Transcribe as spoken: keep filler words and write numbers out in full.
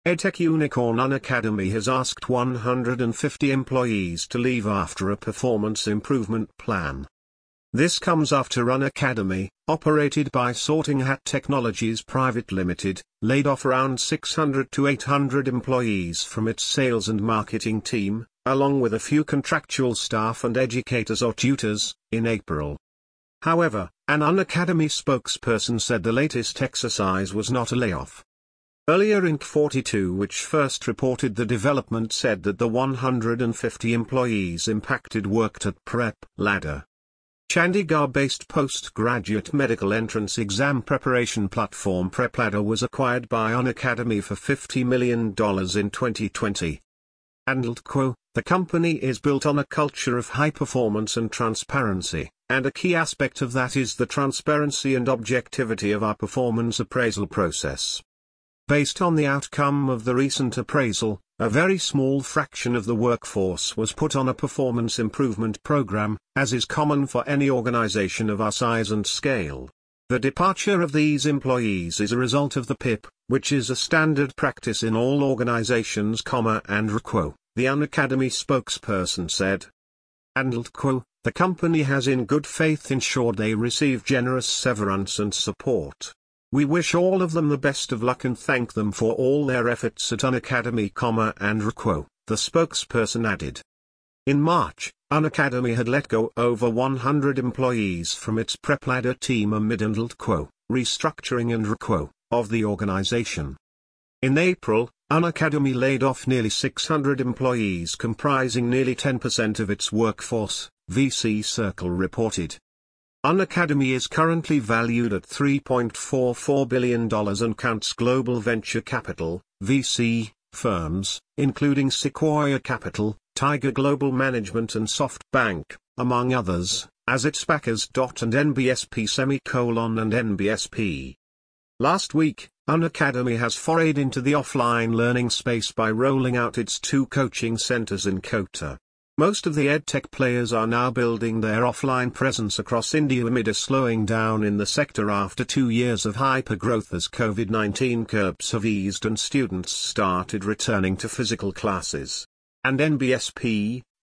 EdTech unicorn Unacademy has asked one hundred fifty employees to leave after a performance improvement plan. This comes after Unacademy, operated by Sorting Hat Technologies Private Limited, laid off around six hundred to eight hundred employees from its sales and marketing team, along with a few contractual staff and educators or tutors, in April. However, an Unacademy spokesperson said the latest exercise was not a layoff. Earlier in forty-two, which first reported the development, said that the one hundred fifty employees impacted worked at Prep Ladder. Chandigarh-based postgraduate medical entrance exam preparation platform PrepLadder was acquired by Unacademy for fifty million dollars in twenty twenty. Andalco, the company is built on a culture of high performance and transparency, and a key aspect of that is the transparency and objectivity of our performance appraisal process. Based on the outcome of the recent appraisal, a very small fraction of the workforce was put on a performance improvement program, as is common for any organization of our size and scale. The departure of these employees is a result of the P I P, which is a standard practice in all organizations, and REQUO, the Unacademy spokesperson said. Andalco, the company has in good faith ensured they receive generous severance and support. We wish all of them the best of luck and thank them for all their efforts at Unacademy, and REQUO, the spokesperson added. In March, Unacademy had let go over one hundred employees from its PrepLadder team amid Andalco, restructuring and REQUO, of the organization. In April, Unacademy laid off nearly six hundred employees comprising nearly ten percent of its workforce, V C Circle reported. Unacademy is currently valued at three point four four billion dollars and counts global venture capital, V C, firms, including Sequoia Capital, Tiger Global Management and SoftBank, among others, as its backers. And N B S P semicolon and N B S P. Last week, Unacademy has forayed into the offline learning space by rolling out its two coaching centers in Kota. Most of the edtech players are now building their offline presence across India amid a slowing down in the sector after two years of hyper-growth as COVID nineteen curbs have eased and students started returning to physical classes. And N B S P,